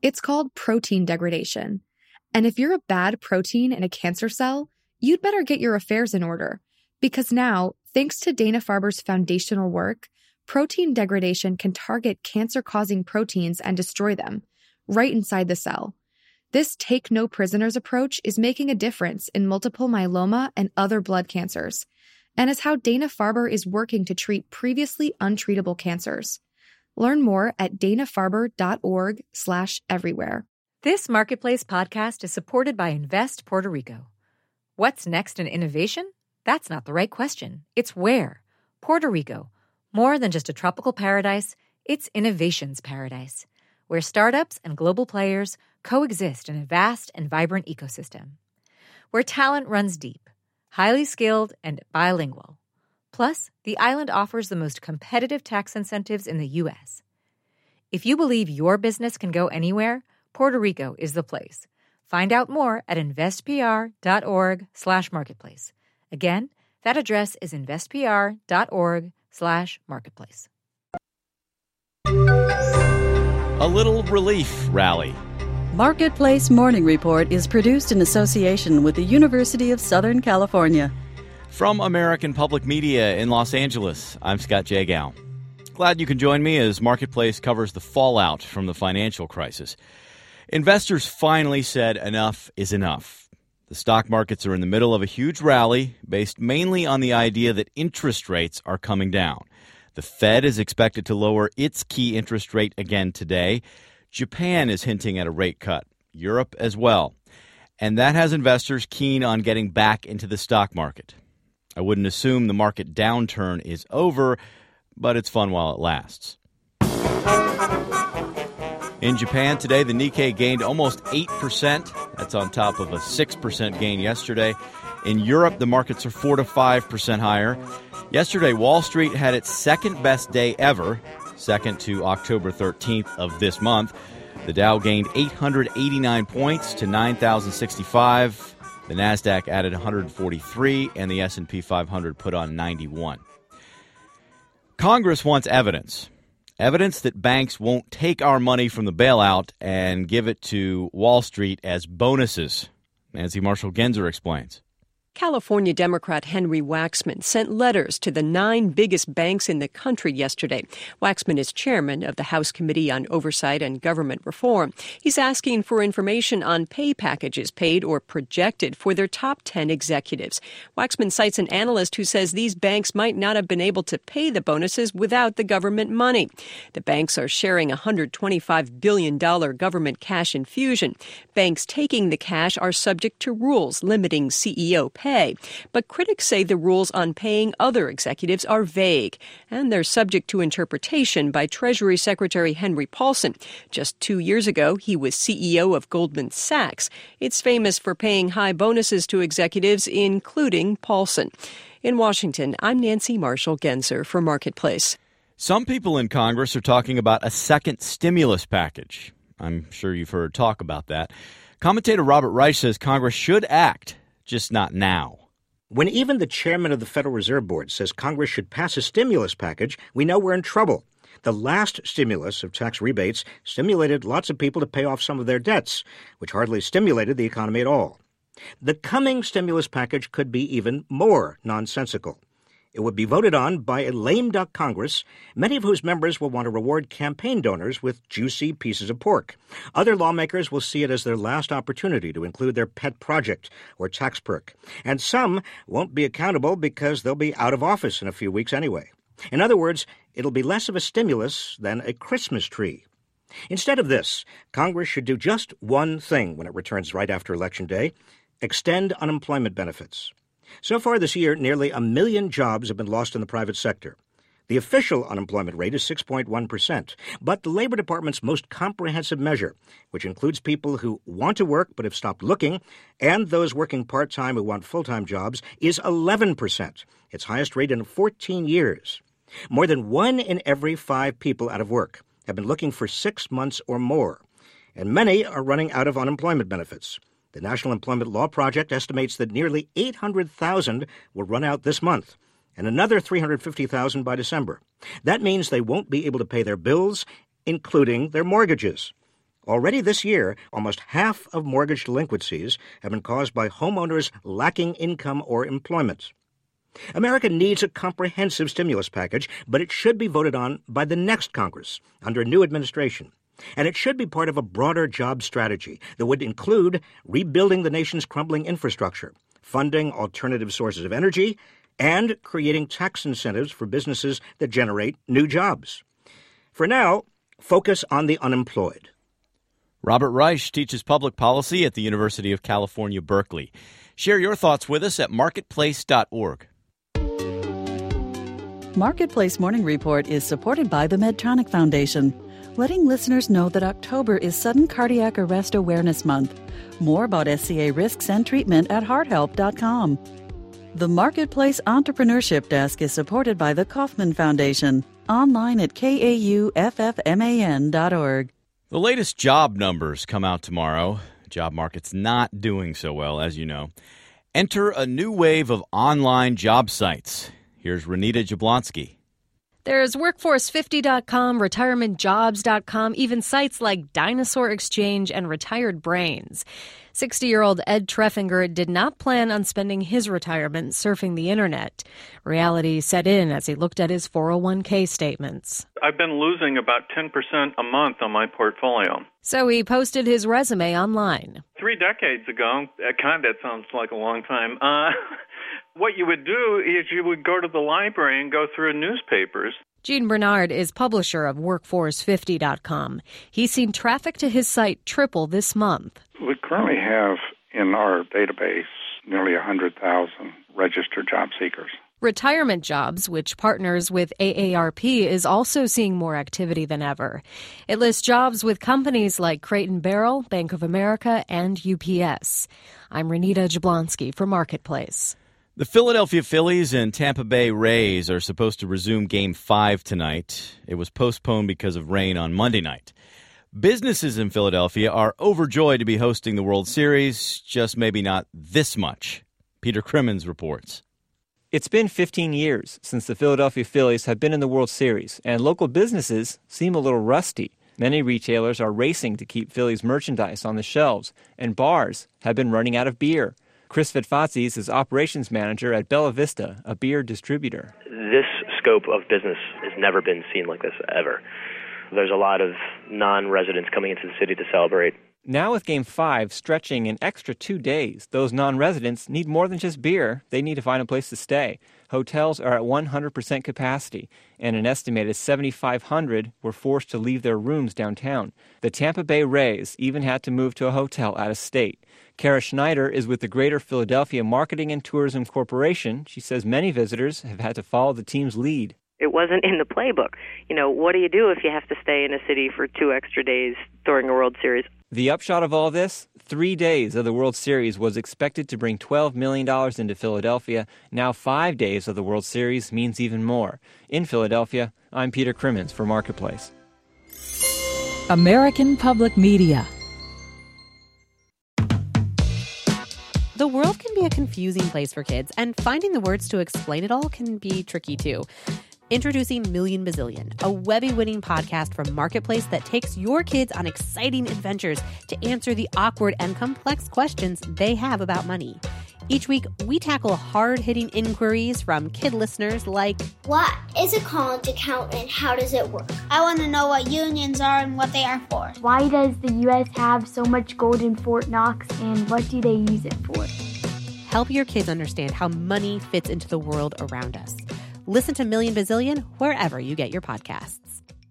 It's called protein degradation. And if you're a bad protein in a cancer cell, you'd better get your affairs in order. Because now, thanks to Dana-Farber's foundational work, protein degradation can target cancer-causing proteins and destroy them, right inside the cell. This take-no-prisoners approach is making a difference in multiple myeloma and other blood cancers, and is how Dana-Farber is working to treat previously untreatable cancers. Learn more at danafarber.org/everywhere. This Marketplace podcast is supported by Invest Puerto Rico. What's next in innovation? That's not the right question. It's where. Puerto Rico. More than just a tropical paradise, it's innovation's paradise, where startups and global players coexist in a vast and vibrant ecosystem. Where talent runs deep, highly skilled, and bilingual. Plus, the island offers the most competitive tax incentives in the U.S. If you believe your business can go anywhere, Puerto Rico is the place. Find out more at investpr.org/marketplace. Again, that address is investpr.org/marketplace. A little relief rally. Marketplace Morning Report is produced in association with the University of Southern California. From American Public Media in Los Angeles, I'm Scott Jagow. Glad you can join me as Marketplace covers the fallout from the financial crisis. Investors finally said enough is enough. The stock markets are in the middle of a huge rally based mainly on the idea that interest rates are coming down. The Fed is expected to lower its key interest rate again today. Japan is hinting at a rate cut. Europe as well. And that has investors keen on getting back into the stock market. I wouldn't assume the market downturn is over, but it's fun while it lasts. In Japan today, the Nikkei gained almost 8%. That's on top of a 6% gain yesterday. In Europe, the markets are 4 to 5% higher. Yesterday, Wall Street had its second best day ever, second to October 13th of this month. The Dow gained 889 points to 9,065. The Nasdaq added 143, and the S&P 500 put on 91. Congress wants evidence. Evidence that banks won't take our money from the bailout and give it to Wall Street as bonuses. Nancy Marshall-Genzer explains. California Democrat Henry Waxman sent letters to the 9 biggest banks in the country yesterday. Waxman is chairman of the House Committee on Oversight and Government Reform. He's asking for information on pay packages paid or projected for their top 10 executives. Waxman cites an analyst who says these banks might not have been able to pay the bonuses without the government money. The banks are sharing a $125 billion government cash infusion. Banks taking the cash are subject to rules limiting CEO pay. But critics say the rules on paying other executives are vague, and they're subject to interpretation by Treasury Secretary Henry Paulson. Just 2 years ago, he was CEO of Goldman Sachs. It's famous for paying high bonuses to executives, including Paulson. In Washington, I'm Nancy Marshall-Genzer for Marketplace. Some people in Congress are talking about a second stimulus package. I'm sure you've heard talk about that. Commentator Robert Reich says Congress should act, just not now. When even the chairman of the Federal Reserve Board says Congress should pass a stimulus package, we know we're in trouble. The last stimulus of tax rebates stimulated lots of people to pay off some of their debts, which hardly stimulated the economy at all. The coming stimulus package could be even more nonsensical. It would be voted on by a lame duck Congress, many of whose members will want to reward campaign donors with juicy pieces of pork. Other lawmakers will see it as their last opportunity to include their pet project or tax perk. And some won't be accountable because they'll be out of office in a few weeks anyway. In other words, it'll be less of a stimulus than a Christmas tree. Instead of this, Congress should do just one thing when it returns right after Election Day: extend unemployment benefits. So far this year, nearly 1 million jobs have been lost in the private sector. The official unemployment rate is 6.1%, but the Labor Department's most comprehensive measure, which includes people who want to work but have stopped looking, and those working part-time who want full-time jobs, is 11%, its highest rate in 14 years. More than 1 in every 5 people out of work have been looking for 6 months or more, and many are running out of unemployment benefits. The National Employment Law Project estimates that nearly 800,000 will run out this month, and another 350,000 by December. That means they won't be able to pay their bills, including their mortgages. Already this year, almost half of mortgage delinquencies have been caused by homeowners lacking income or employment. America needs a comprehensive stimulus package, but it should be voted on by the next Congress under a new administration. And it should be part of a broader job strategy that would include rebuilding the nation's crumbling infrastructure, funding alternative sources of energy, and creating tax incentives for businesses that generate new jobs. For now, focus on the unemployed. Robert Reich teaches public policy at the University of California, Berkeley. Share your thoughts with us at marketplace.org. Marketplace Morning Report is supported by the Medtronic Foundation, letting listeners know that October is Sudden Cardiac Arrest Awareness Month. More about SCA risks and treatment at hearthelp.com. The Marketplace Entrepreneurship Desk is supported by the Kauffman Foundation, online at kauffman.org. The latest job numbers come out tomorrow. Job market's not doing so well, as you know. Enter a new wave of online job sites. Here's Renita Jablonski. There's Workforce50.com, RetirementJobs.com, even sites like Dinosaur Exchange and Retired Brains. 60-year-old Ed Treffinger did not plan on spending his retirement surfing the internet. Reality set in as he looked at his 401k statements. I've been losing about 10% a month on my portfolio. So he posted his resume online. 3 decades ago, that sounds like a long time, what you would do is you would go to the library and go through newspapers. Gene Bernard is publisher of Workforce50.com. He's seen traffic to his site triple this month. We currently have in our database nearly 100,000 registered job seekers. Retirement Jobs, which partners with AARP, is also seeing more activity than ever. It lists jobs with companies like Crate & Barrel, Bank of America, and UPS. I'm Renita Jablonski for Marketplace. The Philadelphia Phillies and Tampa Bay Rays are supposed to resume Game 5 tonight. It was postponed because of rain on Monday night. Businesses in Philadelphia are overjoyed to be hosting the World Series, just maybe not this much. Peter Crimmins reports. It's been 15 years since the Philadelphia Phillies have been in the World Series, and local businesses seem a little rusty. Many retailers are racing to keep Phillies merchandise on the shelves, and bars have been running out of beer. Chris Vitfazis is operations manager at Bella Vista, a beer distributor. This scope of business has never been seen like this ever. There's a lot of non-residents coming into the city to celebrate. Now with Game 5 stretching an extra 2 days, those non-residents need more than just beer. They need to find a place to stay. Hotels are at 100% capacity, and an estimated 7,500 were forced to leave their rooms downtown. The Tampa Bay Rays even had to move to a hotel out of state. Kara Schneider is with the Greater Philadelphia Marketing and Tourism Corporation. She says many visitors have had to follow the team's lead. It wasn't in the playbook. What do you do if you have to stay in a city for 2 extra days during a World Series? The upshot of all this, 3 days of the World Series was expected to bring $12 million into Philadelphia. Now 5 days of the World Series means even more. In Philadelphia, I'm Peter Crimmins for Marketplace. American Public Media. The world can be a confusing place for kids, and finding the words to explain it all can be tricky too. Introducing Million Bazillion, a Webby-winning podcast from Marketplace that takes your kids on exciting adventures to answer the awkward and complex questions they have about money. Each week, we tackle hard-hitting inquiries from kid listeners like, what is a college account and how does it work? I want to know what unions are and what they are for. Why does the U.S. have so much gold in Fort Knox and what do they use it for? Help your kids understand how money fits into the world around us. Listen to Million Bazillion wherever you get your podcasts.